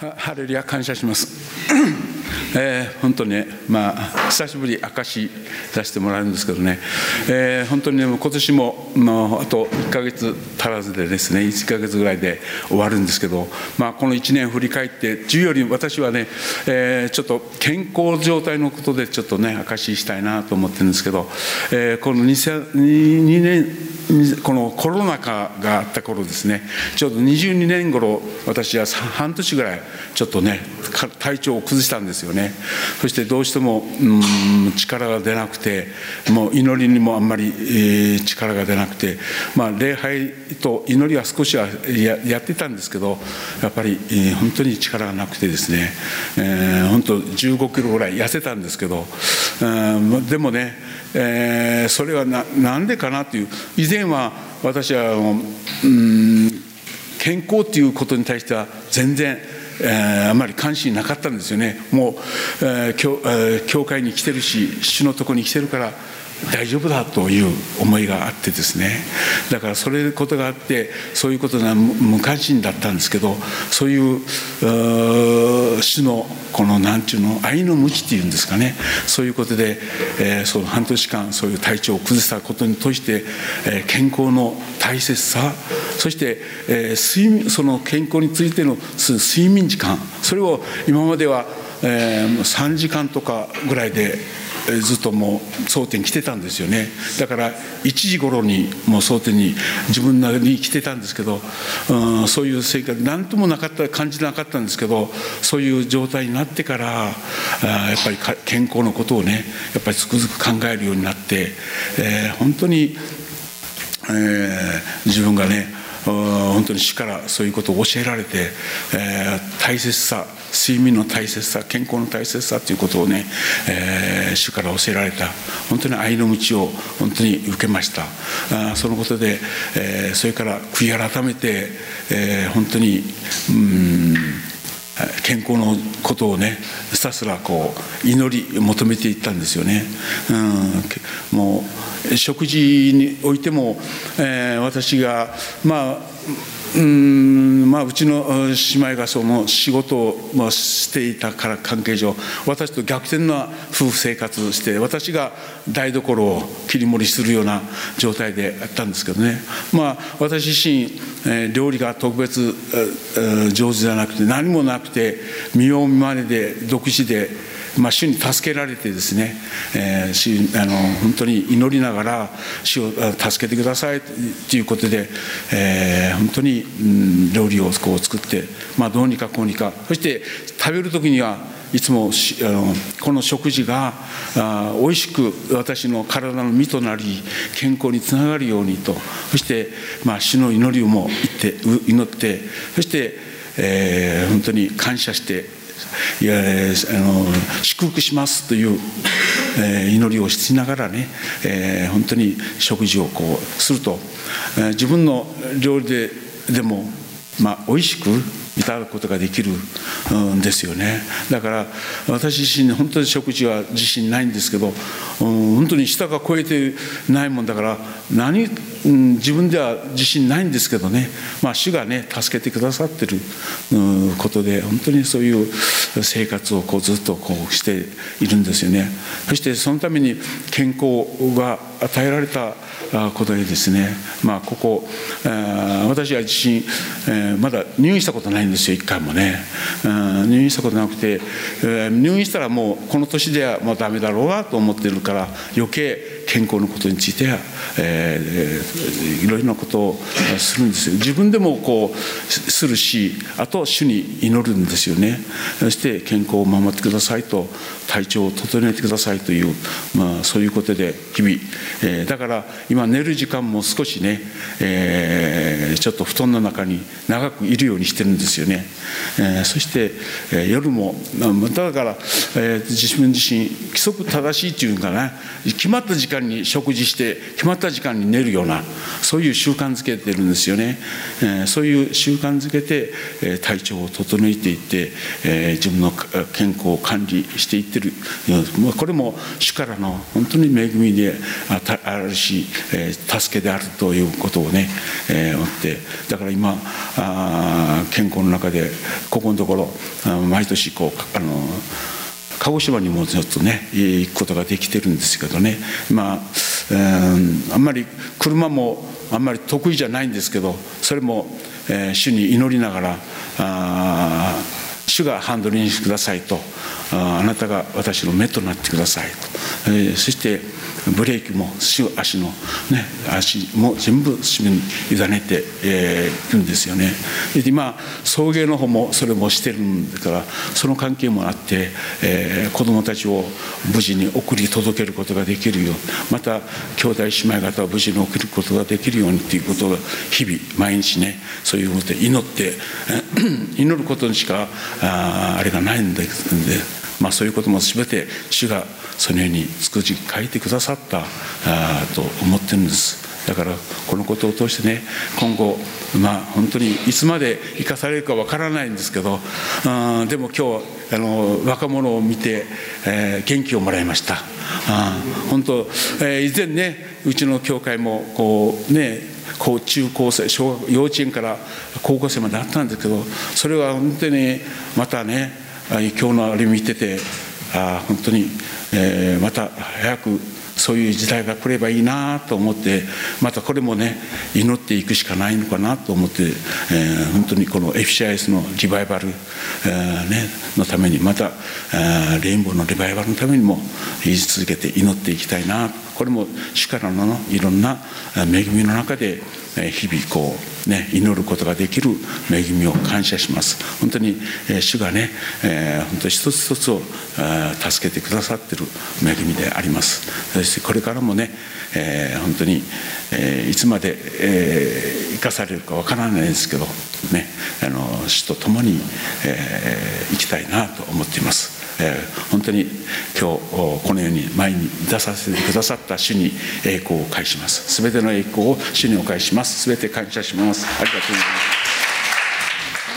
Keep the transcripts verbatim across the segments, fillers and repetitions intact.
ハレルヤ、感謝します。えー、本当にね、まあ、久しぶり証し出してもらえるんですけどね、えー、本当にね、今年も、まあ、あといっかげつ足らずでですね、いっかげつぐらいで終わるんですけど、まあ、このいちねん振り返って、じゅうより私はね、えー、ちょっと健康状態のことでちょっとね、証ししたいなと思ってるんですけど、えー、このにせんにねん、このコロナ禍があった頃ですね、ちょうどにじゅうにねん頃、私は半年ぐらいちょっとね体調を崩したんですよね。そしてどうしてもうん力が出なくて、もう祈りにもあんまり、えー、力が出なくて、まあ、礼拝と祈りは少しは や, やってたんですけど、やっぱり、えー、本当に力がなくてですね、えー、本当じゅうごキロぐらい痩せたんですけど、うん、でもね、えー、それは な, なんでかなという、以前は私はうん健康ということに対しては全然、えー、あまり関心なかったんですよね。もう、えー 教, えー、教会に来てるし、主のところに来てるから大丈夫だという思いがあってですね、だからそういうことがあって、そういうことが無関心だったんですけど、そういう主のこの何ていうの愛の無知っていうんですかね、そういうことで、えー、その半年間そういう体調を崩したことにとして、えー、健康の大切さ、そして、えー、睡眠、その健康についての睡眠時間、それを今までは、えー、さんじかんとかぐらいでずっともう蒼天来てたんですよね。だからいちじ頃にもう蒼天に自分なりに来てたんですけど、うん、そういう生活何ともなかった感じなかったんですけど、そういう状態になってから、あやっぱり健康のことをね、やっぱりつくづく考えるようになって、えー、本当に、えー、自分がね本当に主からそういうことを教えられて、えー、大切さ、睡眠の大切さ、健康の大切さということをね、えー、主から教えられた、本当に愛の道を本当に受けました。あそのことで、えー、それから悔い改めて、えー、本当にうん健康のことをね、ひたすらこう祈り求めていったんですよね。うん、もう食事においても、えー、私がまあうんまあ、うちの姉妹がその仕事をしていたから関係上、私と逆転な夫婦生活をして、私が台所を切り盛りするような状態であったんですけどね、まあ、私自身、えー、料理が特別、えー、上手じゃなくて何もなくて、見よう見まねで独自で、まあ、主に助けられてですね、えー、主あの本当に祈りながら主を助けてくださいということで、えー、本当に、うん、料理をこう作って、まあ、どうにかこうにか、そして食べる時にはいつもあのこの食事があ美味しく私の体の身となり健康につながるようにと、そして、まあ、主の祈りも言って祈って、そして、えー、本当に感謝していやあの祝福しますという、えー、祈りをしながらね、えー、本当に食事をこうすると、えー、自分の料理ででも、まあ、美味しくいただくことができるんですよね。だから私自身本当に食事は自信ないんですけど、本当に舌が超えてないもんだから何、うん、自分では自信ないんですけどね、まあ、主がね助けてくださってることで、本当にそういう生活をこうずっとこうしているんですよね。そしてそのために健康が与えられたことでですね、まあ、ここ私は自身まだ入院したことないんですよ、一回もね。入院したことなくて、入院したらもうこの年ではもうダメだろうなと思ってるから、余計健康のことについては、えー、いろいろなことをするんですよ。自分でもこうするし、あと主に祈るんですよね。そして健康を守ってくださいと、体調を整えてくださいという、まあ、そういうことで日々、えー、だから今寝る時間も少しね、えー、ちょっと布団の中に長くいるようにしてるんですよね。えー、そして、えー、夜もだから、えー、自分自身規則正しいっていうかな、決まった時間に間に食事して決まった時間に寝るような、そういう習慣づけてるんですよね。えー、そういう習慣づけて、えー、体調を整えていって、えー、自分の健康を管理していってる。これも主からの本当に恵みであるし、えー、助けであるということをね、えー、思って、だから今あ健康の中でここのところ毎年こうあの鹿児島にもちょっとね行くことができてるんですけどね、まあ、えー、あんまり車もあんまり得意じゃないんですけど、それも、えー、主に祈りながら、あ主がハンドルにしてくださいと、あ, あなたが私の目となってくださいと、えー、そしてブレーキも足の、ね、足も全部主に委ねてい、えー、るんですよね。で今送迎の方もそれもしてるんだから、その関係もあって、えー、子どもたちを無事に送り届けることができるよう、また兄弟姉妹方を無事に送ることができるようにということが日々毎日ね、そういうことで祈って祈ることにしか あ, あれがないんで、まあ、そういうことも全て主がそのように作り変えてくださったあと思ってるんです。だからこのことを通してね、今後まあ本当にいつまで生かされるかわからないんですけど、あでも今日あの若者を見て、えー、元気をもらいました。あ本当、えー、以前ねうちの教会もこうねこう中高生小学幼稚園から高校生まであったんですけど、それは本当にまたね今日のあれ見てて、あ本当に、えー、また早くそういう時代が来ればいいなと思って、またこれもね祈っていくしかないのかなと思って、えー、本当にこの エフシーアイエス のリバイバル、えーね、のために、またレインボーのリバイバルのためにも言い続けて祈っていきたいな。これも主からのいろんな恵みの中で日々こうね祈ることができる恵みを感謝します。本当に主がね、えー、本当に一つ一つを助けてくださっている恵みであります。そしてこれからもね、えー、本当に、えー、いつまで、えー、生かされるかわからないですけどね、あの主と共に、えー、生きたいなと思っています。えー、本当に今日このように前に出させてくださった主に栄光を返します。すべての栄光を主にお返しします。すべて感謝します。ありがとうございます。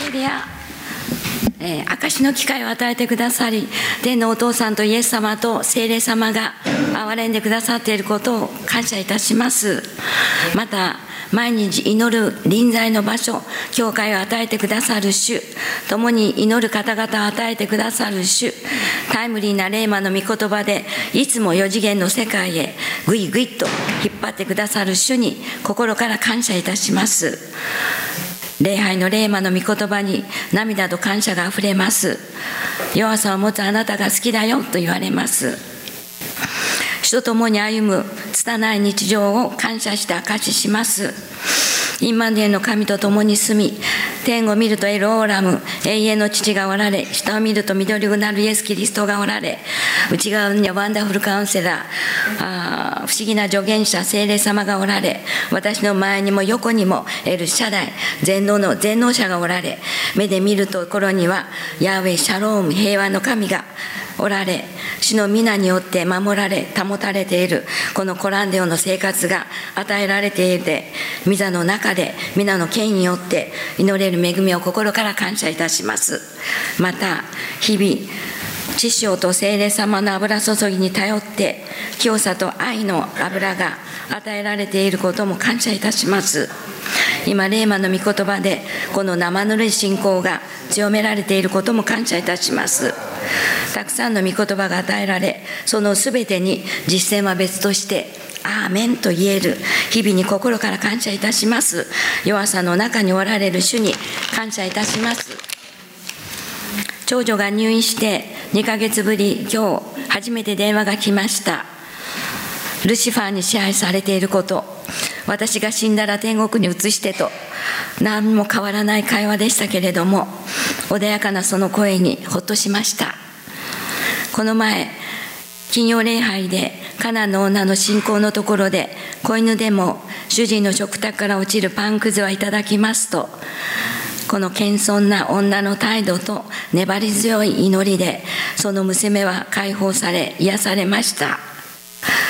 ハレルヤ、えー、証の機会を与えてくださり、天のお父さんとイエス様と聖霊様が憐れんでくださっていることを感謝いたします。また毎日祈る臨在の場所、教会を与えてくださる主、共に祈る方々を与えてくださる主、タイムリーなレーマの御言葉でいつも四次元の世界へぐいぐいと引っ張ってくださる主に心から感謝いたします。礼拝のレーマの御言葉に涙と感謝があふれます。弱さを持つあなたが好きだよと言われます。主と共に歩む拙い日常を感謝して証しします。インマヌエルの神と共に住み、天を見るとエルオーラム、永遠の父がおられ、下を見ると緑くなるイエス・キリストがおられ、内側にはワンダフルカウンセラー、あー不思議な助言者聖霊様がおられ、私の前にも横にもエルシャダイ、全能の全能者がおられ、目で見るところにはヤーウェイシャローム、平和の神がおられ、主の皆によって守られ保たれているこのコランデオの生活が与えられていて、御座の中で皆の権威によって祈れる恵みを心から感謝いたします。また日々知性と聖霊様の油注ぎに頼って清さと愛の油が与えられていることも感謝いたします。今レーマの御言葉でこの生ぬるい信仰が強められていることも感謝いたします。たくさんの御言葉が与えられ、そのすべてに実践は別としてアーメンと言える日々に心から感謝いたします。弱さの中におられる主に感謝いたします。長女が入院してにかげつぶり、今日初めて電話が来ました。ルシファーに支配されていること、私が死んだら天国に移してと何も変わらない会話でしたけれども、穏やかなその声にほっとしました。この前金曜礼拝でカナンの女の信仰のところで、子犬でも主人の食卓から落ちるパンくずはいただきますと、この謙遜な女の態度と粘り強い祈りでその娘は解放され癒されました。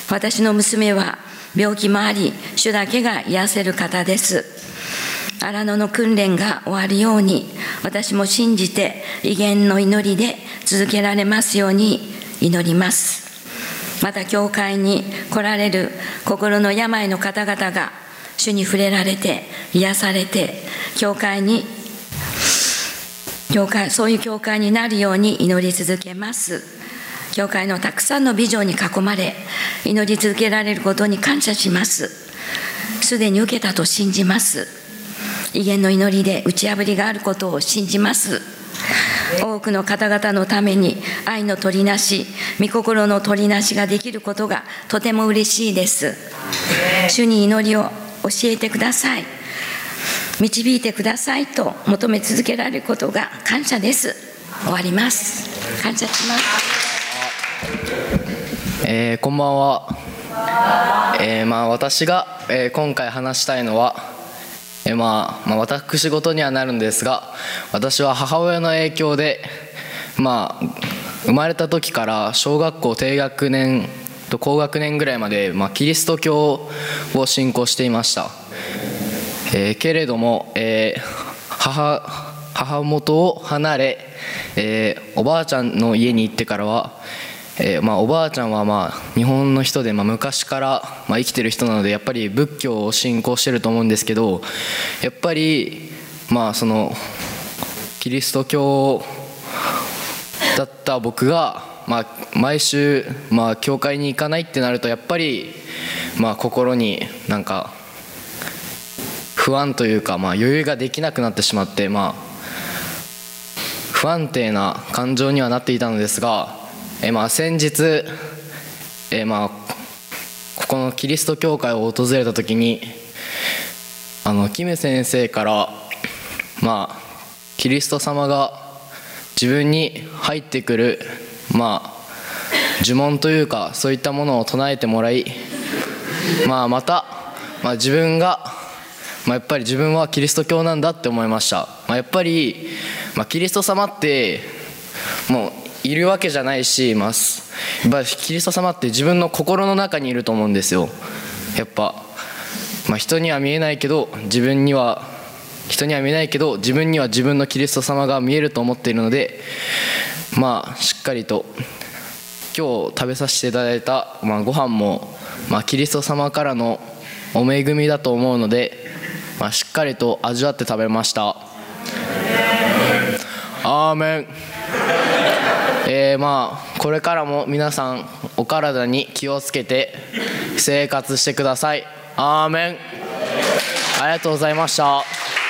私の娘は病気もあり、主だけが癒せる方です。荒野の訓練が終わるように、私も信じて威厳の祈りで続けられますように祈ります。また教会に来られる心の病の方々が主に触れられて癒されて、教会に教会そういう教会になるように祈り続けます。教会のたくさんの美女に囲まれ祈り続けられることに感謝します。すでに受けたと信じます。威厳の祈りで打ち破りがあることを信じます。多くの方々のために愛の取りなし、御心の取りなしができることがとても嬉しいです。主に祈りを教えてください、導いてくださいと求め続けられることが感謝です。終わります。感謝します。 えー、こんばんは。えーまあ、私が、えー、今回話したいのは、えーまあまあ、私事にはなるんですが、私は母親の影響で、まあ、生まれた時から小学校低学年と高学年ぐらいまで、まあ、キリスト教を信仰していました。えー、けれども、えー、母母元を離れ、えー、おばあちゃんの家に行ってからは、えーまあ、おばあちゃんはまあ日本の人で、まあ、昔からまあ生きてる人なので、やっぱり仏教を信仰してると思うんですけど、やっぱりまあそのキリスト教だった僕が、まあ、毎週まあ教会に行かないってなると、やっぱりまあ心になんか不安というか、まあ余裕ができなくなってしまって、まあ不安定な感情にはなっていたのですが、えまあ先日、えまあここのキリスト教会を訪れた時に、あのキム先生から、まあキリスト様が自分に入ってくる、まあ呪文というか、そういったものを唱えてもらい、まあまた、まあ、自分が、まあ、やっぱり自分はキリスト教なんだって思いました。まあ、やっぱり、まあ、キリスト様ってもういるわけじゃないし、まあ、やっぱキリスト様って自分の心の中にいると思うんですよ。やっぱ、まあ、人には見えないけど自分には人には見えないけど自分には自分のキリスト様が見えると思っているので、まあしっかりと今日食べさせていただいた、まあ、ご飯も、まあ、キリスト様からのお恵みだと思うので、まあ、しっかりと味わって食べました。アーメン。えー、まあこれからも皆さんお体に気をつけて生活してください。アーメン。ありがとうございました。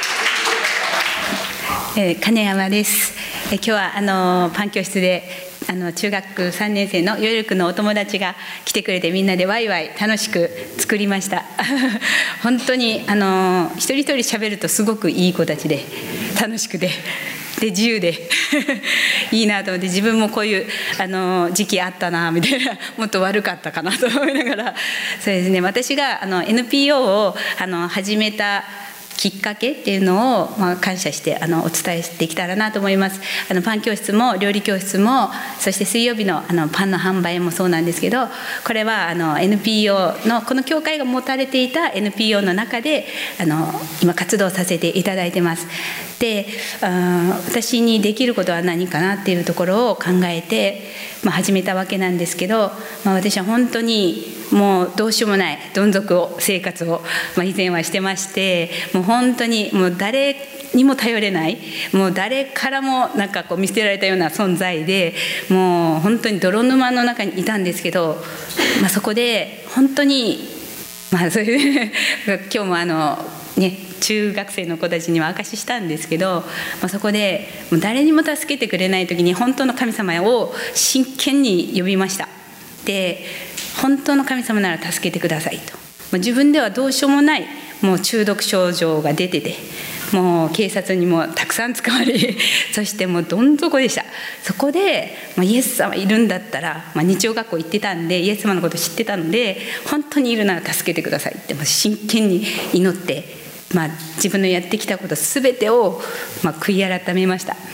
えー、金山です。えー、今日はあのパン教室であの中学さんねん生のヨルクのお友達が来てくれて、みんなでワイワイ楽しく作りました本当にあの一人一人喋るとすごくいい子たちで楽しくてで自由でいいなと思って、自分もこういうあの時期あったなみたいな、もっと悪かったかなと思いながら、そうですね、私があの エヌピーオー をあの始めたきっかけっていうのを、まあ、感謝してあのお伝えできたらなと思います。あのパン教室も料理教室も、そして水曜日のあのパンの販売もそうなんですけど、これはあの エヌピーオー のこの教会が持たれていた エヌピーオー の中であの今活動させていただいてます。で、あ私にできることは何かなっていうところを考えて、まあ、始めたわけなんですけど、まあ、私は本当にもうどうしようもないどん底を生活を、まあ、以前はしてまして、もう本当にもう誰にも頼れない、もう誰からもなんかこう見捨てられたような存在で、もう本当に泥沼の中にいたんですけど、まあ、そこで本当に、まあ、それで今日もあのね中学生の子たちには証ししたんですけど、まあ、そこでもう誰にも助けてくれない時に本当の神様を真剣に呼びました。で、本当の神様なら助けてくださいと。自分ではどうしようもないもう中毒症状が出てて、もう警察にもたくさん使われそしてもうどん底でした。そこで、まあ、イエス様いるんだったら、まあ、日曜学校行ってたんでイエス様のこと知ってたので、本当にいるなら助けてくださいって、もう真剣に祈って、まあ、自分のやってきたこと全てを、まあ、悔い改めました。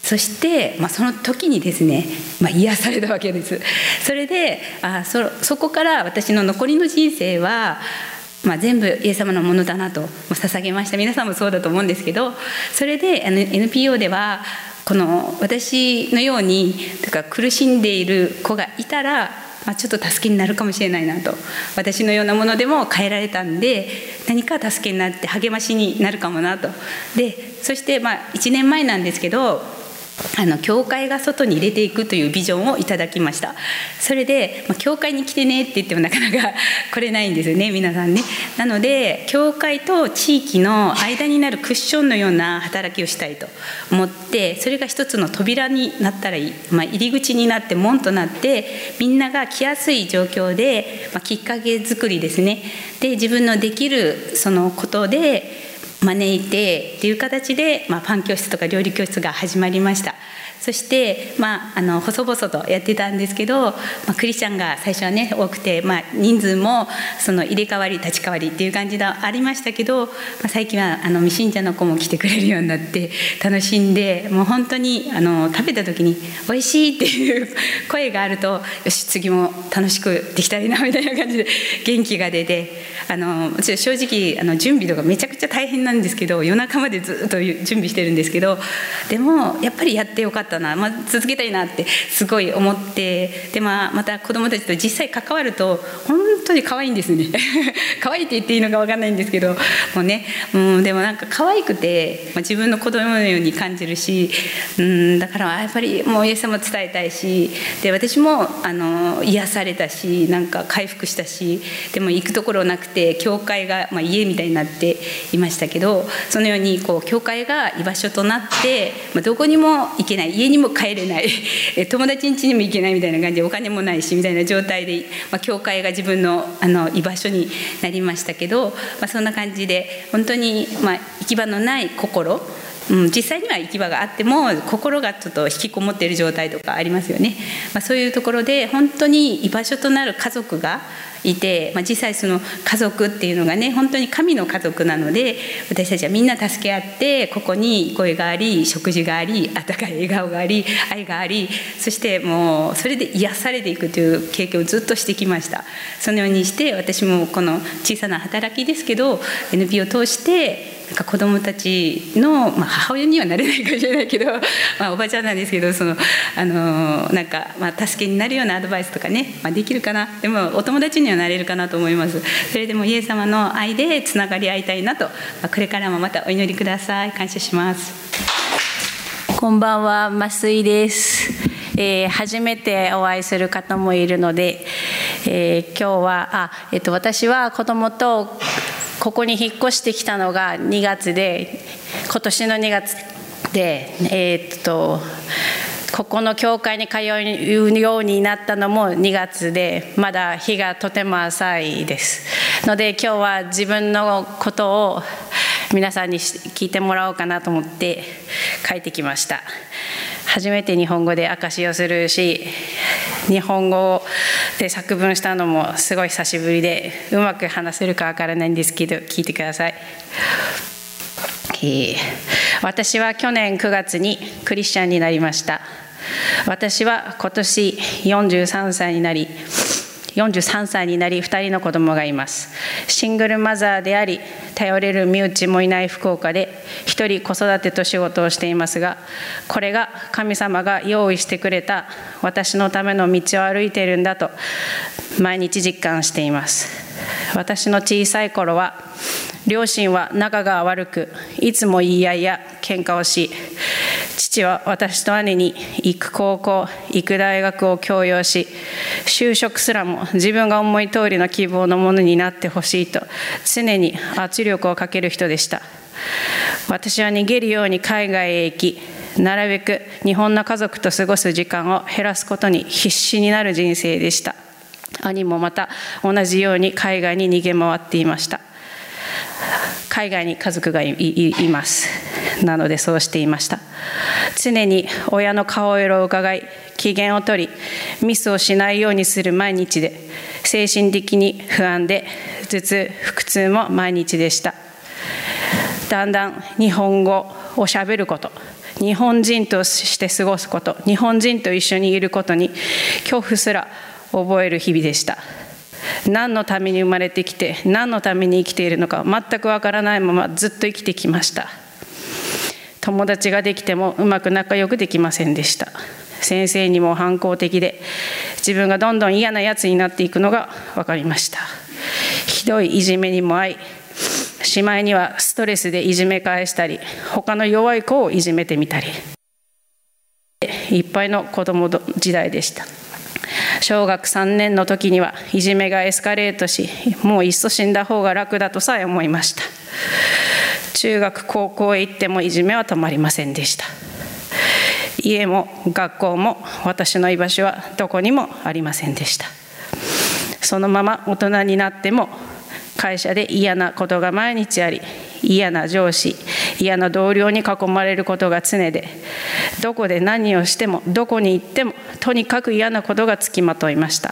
そして、まあ、その時にですね、まあ、癒されたわけです。それであ そ, そこから私の残りの人生は、まあ、全部イエス様のものだなと捧げました。皆さんもそうだと思うんですけど、それで エヌピーオー ではこの私のようにとか苦しんでいる子がいたら、まあ、ちょっと助けになるかもしれないなと、私のようなものでも変えられたんで何か助けになって励ましになるかもなと。でそしてまあいちねんまえなんですけど、あの教会が外に出ていくというビジョンをいただきました。それで、まあ、教会に来てねって言ってもなかなか来れないんですよね、皆さんね。なので教会と地域の間になるクッションのような働きをしたいと思って、それが一つの扉になったらいい、まあ、入り口になって門となってみんなが来やすい状況で、まあ、きっかけ作りですね、で自分のできるそのことで招いてっていう形で、まあ、パン教室とか料理教室が始まりました。そして、まあ、あの細々とやってたんですけど、まあ、クリスチャンが最初はね多くて、まあ、人数もその入れ替わり立ち替わりっていう感じがありましたけど、まあ、最近はあの未信者の子も来てくれるようになって楽しんで、もう本当にあの食べた時においしいっていう声があると、よし次も楽しくできたらいいなみたいな感じで元気が出て、あの正直あの準備とかめちゃくちゃ大変なんですけど、夜中までずっと準備してるんですけど、でもやっぱりやってよかったな、まあ、続けたいなってすごい思って、で、まあ、また子どもたちと実際関わると本当に可愛いんですね可愛いって言っていいのか分かんないんですけどもうね、うん、でもなんか可愛くて、まあ、自分の子供のように感じるし、うん、だからやっぱりもうイエス様伝えたいし、で私もあの癒されたし、なんか回復したし、でも行くところなくて教会が、まあ、家みたいになっていましたけど、そのようにこう教会が居場所となって、まあ、どこにも行けない、家にも帰れない友達ん家にも行けないみたいな感じで、お金もないしみたいな状態で、まあ、教会が自分の、あの居場所になりましたけど、まあ、そんな感じで本当に、まあ、行き場のない心、うん、実際には行き場があっても心がちょっと引きこもっている状態とかありますよね。まあ、そういうところで本当に居場所となる家族がいて、まあ、実際その家族っていうのがね本当に神の家族なので、私たちはみんな助け合って、ここに声があり、食事があり、温かい笑顔があり、愛があり、そしてもうそれで癒されていくという経験をずっとしてきました。そのようにして私もこの小さな働きですけど エヌピーオー を通してなんか子どもたちの、まあ、母親にはなれないかもしれないけど、まあ、おばちゃんなんですけど、そのあのなんか、まあ、助けになるようなアドバイスとかね、まあ、できるかな、でもお友達にはなれるかなと思います。それでもイエス様の愛でつながり合いたいなと、まあ、これからもまたお祈りください。感謝します。 こんばんは、増井です。えー、初めてお会いする方もいるので、えー、今日はあ、えっと、私は子供とここに引っ越してきたのがにがつで、今年のにがつで、えー、っとここの教会に通うようになったのもにがつで、まだ日がとても浅いですので、今日は自分のことを皆さんに聞いてもらおうかなと思って書いてきました。初めて日本語で証しをするし、日本語で作文したのもすごい久しぶりで、うまく話せるかわからないんですけど聞いてください。えー、私は去年くがつにクリスチャンになりました。私は今年よんじゅうさんさいになりよんじゅうさんさいになりふたりの子供がいます。シングルマザーであり、頼れる身内もいない福岡で一人子育てと仕事をしていますが、これが神様が用意してくれた私のための道を歩いているんだと毎日実感しています。私の小さい頃は両親は仲が悪く、いつも言い合いや喧嘩をし、父は私と姉に行く高校、行く大学を強要し、就職すらも自分が思い通りの希望のものになってほしいと常に圧力をかける人でした。私は逃げるように海外へ行き、なるべく日本の家族と過ごす時間を減らすことに必死になる人生でした。兄もまた同じように海外に逃げ回っていました。海外に家族が い, い, いますなのでそうしていました。常に親の顔色を伺い、機嫌を取り、ミスをしないようにする毎日で、精神的に不安で頭痛、腹痛も毎日でした。だんだん日本語をしゃべること、 日本人として過ごすこと、日本人と一緒にいることに恐怖すら覚える日々でした。何のために生まれてきて、何のために生きているのか全くわからないままずっと生きてきました。友達ができてもうまく仲良くできませんでした。先生にも反抗的で、自分がどんどん嫌なやつになっていくのが分かりました。ひどいいじめにも遭い、しまいにはストレスでいじめ返したり、他の弱い子をいじめてみたり、いっぱいの子供時代でした。小学さんねんの時にはいじめがエスカレートし、もういっそ死んだ方が楽だとさえ思いました。中学高校へ行ってもいじめは止まりませんでした。家も学校も私の居場所はどこにもありませんでした。そのまま大人になっても会社で嫌なことが毎日あり、嫌な上司、嫌な同僚に囲まれることが常で、どこで何をしてもどこに行ってもとにかく嫌なことがつきまといました。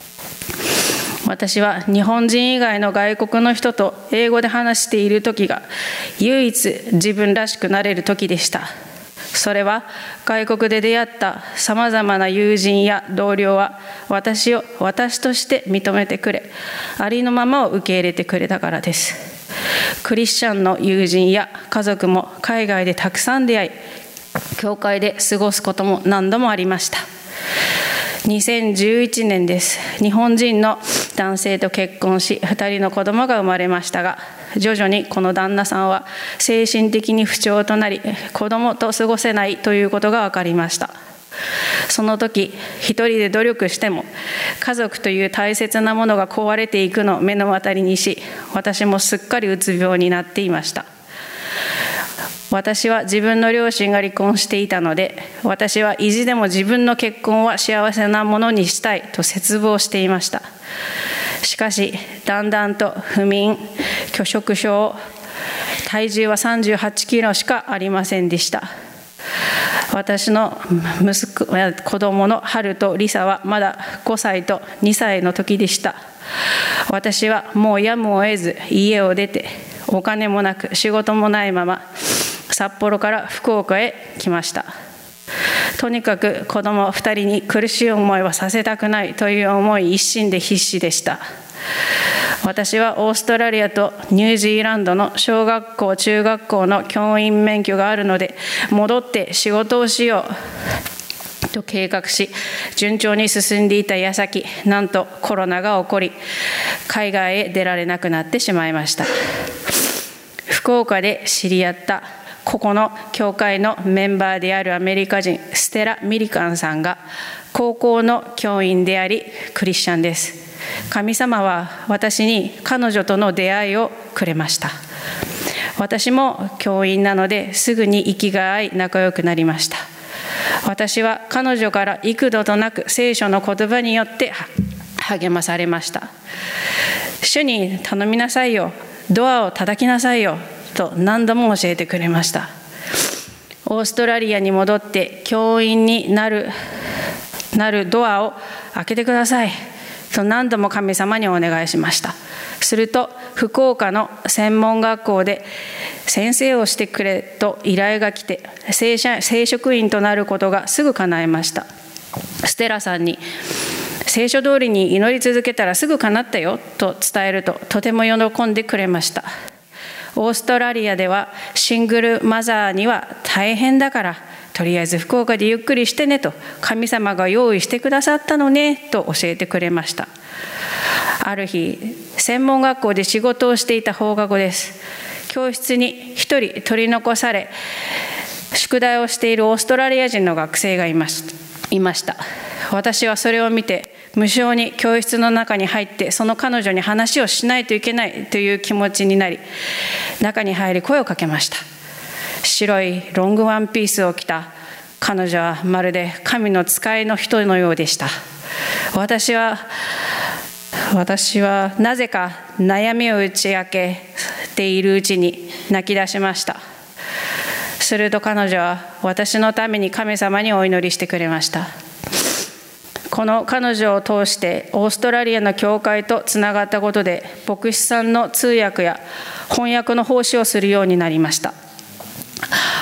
私は日本人以外の外国の人と英語で話している時が唯一自分らしくなれる時でした。それは外国で出会ったさまざまな友人や同僚は私を私として認めてくれ、ありのままを受け入れてくれたからです。クリスチャンの友人や家族も海外でたくさん出会い、教会で過ごすことも何度もありました。にせんじゅういちねんです。日本人の男性と結婚し、ふたりの子供が生まれましたが、徐々にこの旦那さんは精神的に不調となり、子供と過ごせないということが分かりました。その時、一人で努力しても家族という大切なものが壊れていくのを目の当たりにし、私もすっかりうつ病になっていました。私は自分の両親が離婚していたので、私は意地でも自分の結婚は幸せなものにしたいと切望していました。しかしだんだんと不眠、拒食症、体重はさんじゅうはちキロしかありませんでした。私の息子、子供の春とリサはまだごさいとにさいの時でした。私はもうやむを得ず家を出て、お金もなく仕事もないまま札幌から福岡へ来ました。とにかく子供ふたりに苦しい思いはさせたくないという思い一心で必死でした。私はオーストラリアとニュージーランドの小学校中学校の教員免許があるので、戻って仕事をしようと計画し、順調に進んでいた矢先、なんとコロナが起こり、海外へ出られなくなってしまいました。福岡で知り合ったここの教会のメンバーであるアメリカ人ステラ・ミリカンさんが高校の教員でありクリスチャンです。神様は私に彼女との出会いをくれました。私も教員なのですぐに息が合い仲良くなりました。私は彼女から幾度となく聖書の言葉によって励まされました。主に頼みなさいよ、ドアを叩きなさいよと何度も教えてくれました。オーストラリアに戻って教員になる、なるドアを開けてくださいと何度も神様にお願いしました。すると福岡の専門学校で先生をしてくれと依頼が来て、正社、正職員となることがすぐ叶いました。ステラさんに聖書通りに祈り続けたらすぐ叶ったよと伝えると、とても喜んでくれました。オーストラリアではシングルマザーには大変だから、とりあえず福岡でゆっくりしてねと神様が用意してくださったのねと教えてくれました。ある日、専門学校で仕事をしていた放課後です。教室に一人取り残され宿題をしているオーストラリア人の学生がいました。いました。私はそれを見て無性に教室の中に入ってその彼女に話をしないといけないという気持ちになり、中に入り声をかけました。白いロングワンピースを着た彼女はまるで神の使いの人のようでした。私は私はなぜか悩みを打ち明けているうちに泣き出しました。すると彼女は私のために神様にお祈りしてくれました。この彼女を通してオーストラリアの教会とつながったことで、牧師さんの通訳や翻訳の奉仕をするようになりました。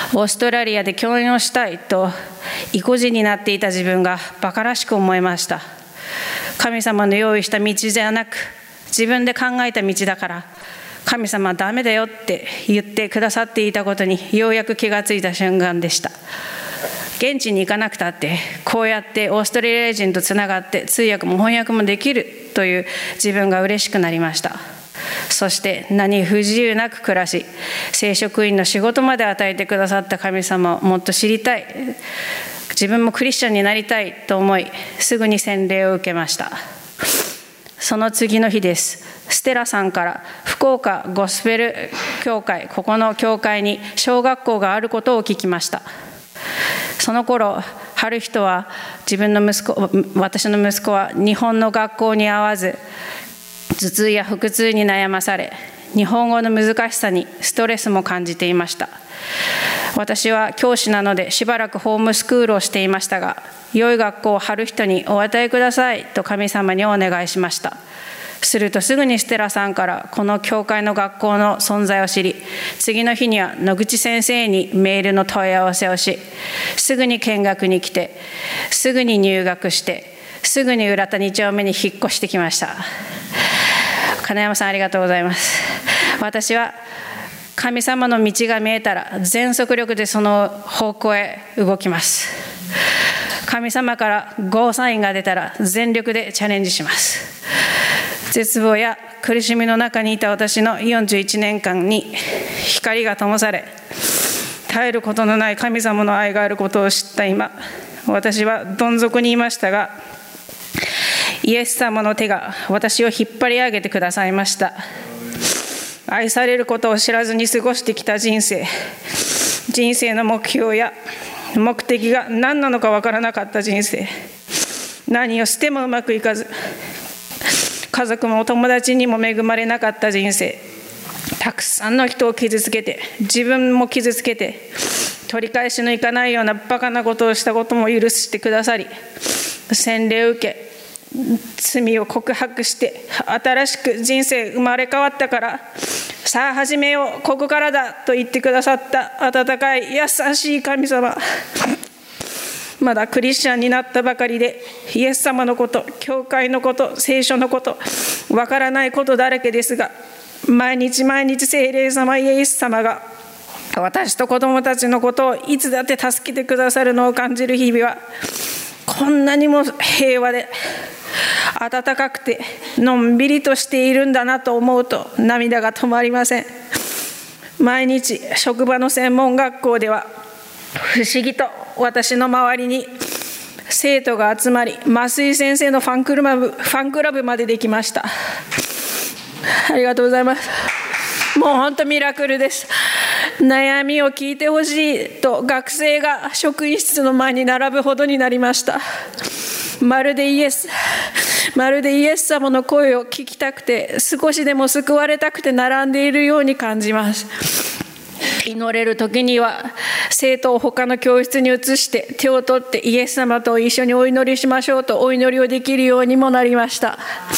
オーストラリアで教員をしたいと意固地になっていた自分が馬鹿らしく思いました。神様の用意した道じゃなく自分で考えた道だから、神様はダメだよって言ってくださっていたことにようやく気がついた瞬間でした。現地に行かなくたってこうやってオーストラリア人とつながって通訳も翻訳もできるという自分が嬉しくなりました。そして何不自由なく暮らし、聖職員の仕事まで与えてくださった神様をもっと知りたい、自分もクリスチャンになりたいと思い、すぐに洗礼を受けました。その次の日です。ステラさんから福岡ゴスペル教会、ここの教会に小学校があることを聞きました。その頃、春人は自分の息子、私の息子は日本の学校に合わず、頭痛や腹痛に悩まされ、日本語の難しさにストレスも感じていました。私は教師なのでしばらくホームスクールをしていましたが、良い学校を春人にお与えくださいと神様にお願いしました。するとすぐにステラさんからこの教会の学校の存在を知り、次の日には野口先生にメールの問い合わせをし、すぐに見学に来て、すぐに入学して、すぐに浦田に丁目に引っ越してきました。金山さん、ありがとうございます。私は神様の道が見えたら全速力でその方向へ動きます。神様からゴーサインが出たら全力でチャレンジします。絶望や苦しみの中にいた私のよんじゅういちねんかんに光が灯され、絶えることのない神様の愛があることを知った今、私はどん底にいましたが、イエス様の手が私を引っ張り上げてくださいました。愛されることを知らずに過ごしてきた人生、人生の目標や目的が何なのか分からなかった人生、何をしてもうまくいかず、家族も友達にも恵まれなかった人生、たくさんの人を傷つけて、自分も傷つけて、取り返しのいかないようなバカなことをしたことも許してくださり、洗礼を受け、罪を告白して新しく人生生まれ変わったから、さあ始めよう、ここからだと言ってくださった温かい優しい神様。まだクリスチャンになったばかりで、イエス様のこと、教会のこと、聖書のこと、わからないことだらけですが、毎日毎日聖霊様、イエス様が私と子供たちのことをいつだって助けてくださるのを感じる日々は、こんなにも平和で温かくてのんびりとしているんだなと思うと涙が止まりません。毎日職場の専門学校では不思議と私の周りに生徒が集まり、増井先生のファンクラブ、ファンクラブまでできました。ありがとうございます。もう本当ミラクルです。悩みを聞いてほしいと学生が職員室の前に並ぶほどになりました。まるでイエス、まるでイエス様の声を聞きたくて、少しでも救われたくて並んでいるように感じます。祈れる時には生徒を他の教室に移して手を取ってイエス様と一緒にお祈りしましょうとお祈りをできるようにもなりました。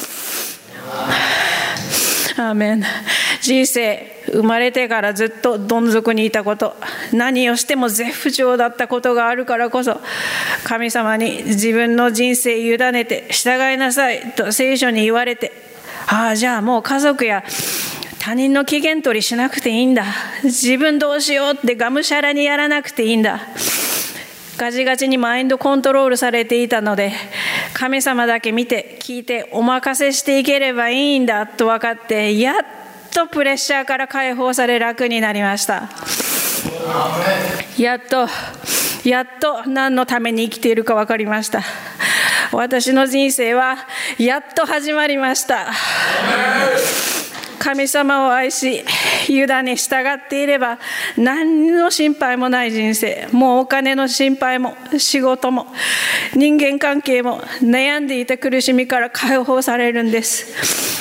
アーメン。人生生まれてからずっとどん底にいたこと、何をしても絶不調だったことがあるからこそ、神様に自分の人生委ねて従いなさいと聖書に言われて、ああじゃあもう家族や他人の機嫌取りしなくていいんだ、自分どうしようってがむしゃらにやらなくていいんだ、ガチガチにマインドコントロールされていたので、神様だけ見て聞いてお任せしていければいいんだと分かって、やっとプレッシャーから解放され楽になりました。やっとやっと何のために生きているか分かりました。私の人生はやっと始まりました。神様を愛し委ね従っていれば何の心配もない人生、もうお金の心配も仕事も人間関係も悩んでいた苦しみから解放されるんです。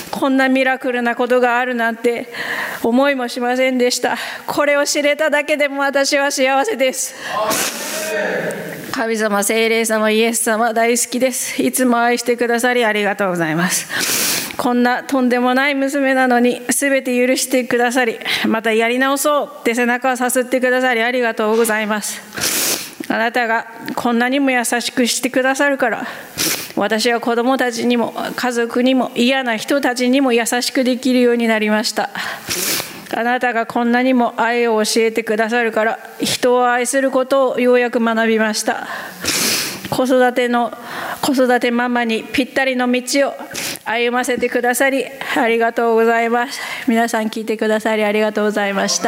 こんなミラクルなことがあるなんて思いもしませんでした。これを知れただけでも私は幸せです。神様、聖霊様、イエス様大好きです。いつも愛してくださりありがとうございます。 こんなとんでもない娘なのに全て許してくださり、またやり直そうって背中をさすってくださりありがとうございます。あなたがこんなにも優しくしてくださるから、私は子供たちにも家族にも嫌な人たちにも優しくできるようになりました。あなたがこんなにも愛を教えてくださるから、人を愛することをようやく学びました。子育ての子育てママにぴったりの道を歩ませてくださりありがとうございます。皆さん聞いてくださりありがとうございました。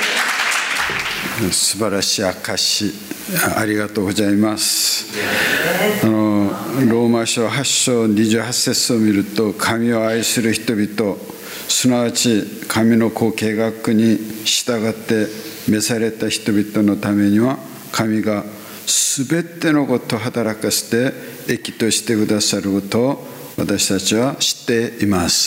素晴らしい証ありがとうございます。あのローマ書はち章にじゅうはち節を見ると、神を愛する人々、すなわち神の子計画に従って召された人々のためには、神がすべてのことを働かせて益としてくださることを私たちは知っています。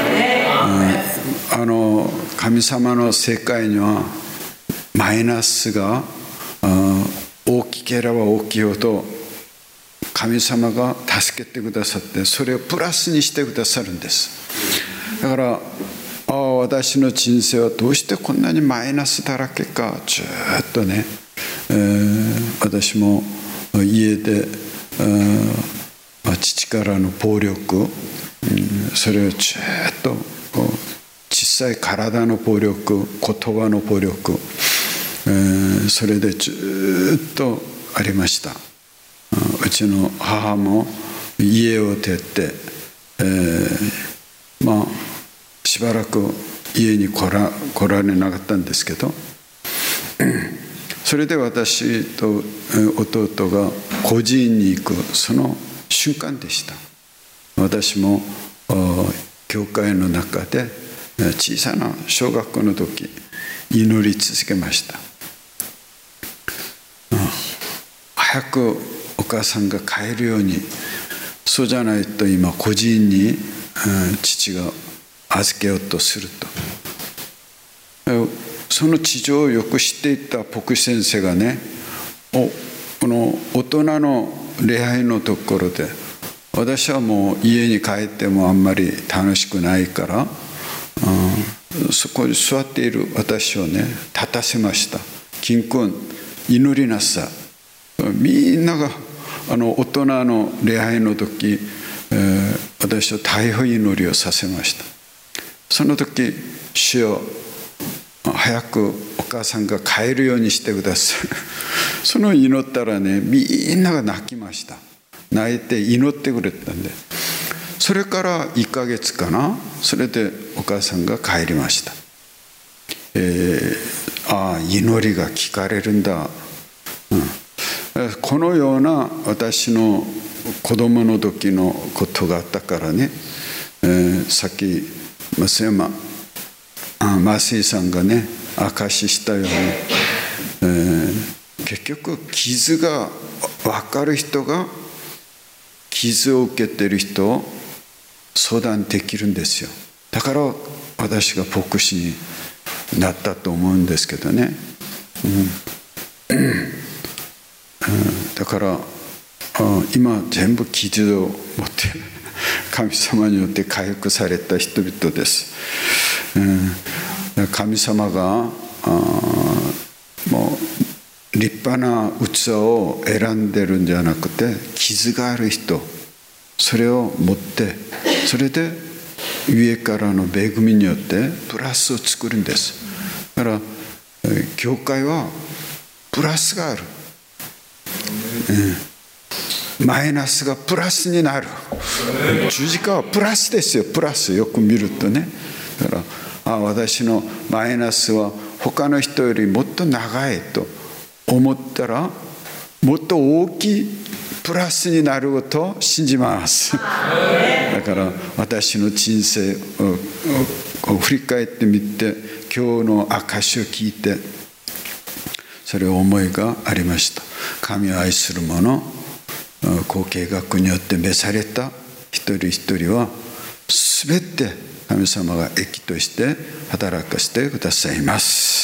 あの神様の世界にはマイナスが大きければ大きいほど神様が助けてくださって、それをプラスにしてくださるんです。だからああ私の人生はどうしてこんなにマイナスだらけか、ずっとね、えー、私も家で、えー、父からの暴力、うん、それをずっと小さい体の暴力、言葉の暴力、えー、それでずっとありました。うちの母も家を出て、えー、まあしばらく家に来ら、来られなかったんですけど、それで私と弟が孤児院に行くその瞬間でした。私も教会の中で小さな小学校の時祈り続けました。早くお母さんが帰るように、そうじゃないと今孤児院に父が預けようとすると。その事情をよく知っていた牧師先生がね、おこの大人の礼拝のところで、私はもう家に帰ってもあんまり楽しくないから、うん、そこに座っている私をね立たせました。金君祈りなさい。みんながあの大人の礼拝の時、えー、私は逮捕祈りをさせました。その時、主よ早くお母さんが帰るようにしてください。その祈ったらね、みんなが泣きました。泣いて祈ってくれたんで、それからいっかげつかな、それでお母さんが帰りました。えー、ああ祈りが聞かれるんだ、うん、このような私の子供の時のことがあったからね、えー、さっき増山増井さんがね証ししたように、えー、結局傷が分かる人が傷を受けている人を相談できるんですよ。だから私が牧師になったと思うんですけどね、うんうん、だから今全部傷を持って神様によって回復された人々です。うん、神様がもう立派な器を選んでるんじゃなくて、傷がある人、それを持って、それで上からの恵みによってプラスを作るんです。だから教会はプラスがある、うん、マイナスがプラスになる。十字架はプラスですよ。プラスよく見るとね。だからあ私のマイナスは他の人よりもっと長いと思ったら、もっと大きいプラスになることを信じます。だから私の人生を振り返ってみて、今日の証を聞いてそれを思いがありました。神を愛する者、後計学によって召された一人一人はすべて神様が益として働かせてくださいます。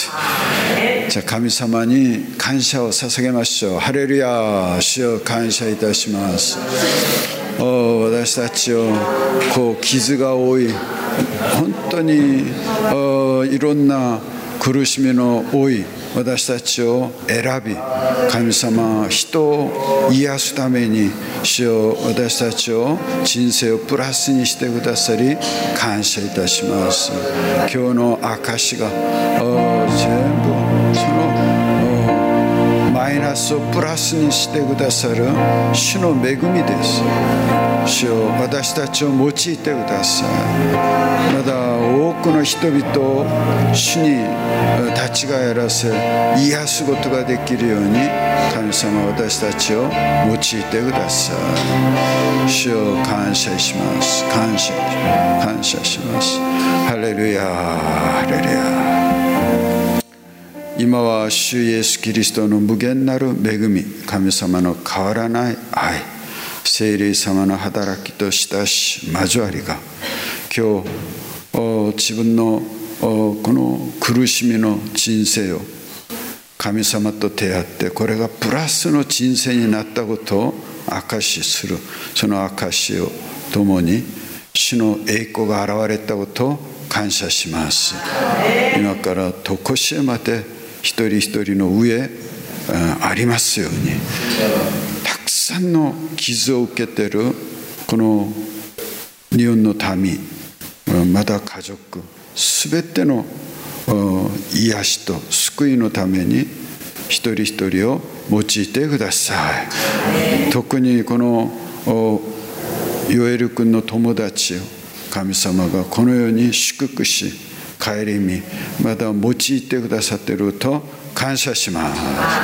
じゃあ神様に感謝を捧げましょう。ハレルヤ、主を感謝いたします。お私たちをこう傷が多い、本当にいろんな苦しみの多い私たちを選び、神様人を癒すために主よ私たちを人生をプラスにしてくださり感謝いたします。今日の証が全部そのマイナスをプラスにしてくださる主の恵みです。主よ私たちを用いてください。まだ多くの人々を主に立ち返らせ癒すことができるように神様私たちを用いてください。主を感謝します。感謝感謝します。ハレルヤハレルヤ。今は主イエスキリストの無限なる恵み、神様の変わらない愛、聖霊様の働きと親しい交わりが今日自分のこの苦しみの人生を神様と出会って、これがプラスの人生になったことを証しする。その証を共に主の栄光が現れたことを感謝します。今からとこしえまで一人一人の上ありますように、たくさんの傷を受けているこの日本の民、まだ家族すべての癒しと救いのために一人一人を用いてください。特にこのヨエル君の友達を神様がこのように祝福し帰りにまだ用いてくださっていると感謝します。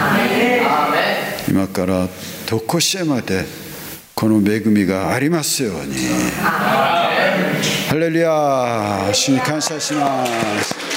今からとこしえまでこの恵みがありますように。ハレルヤ、主に感謝します。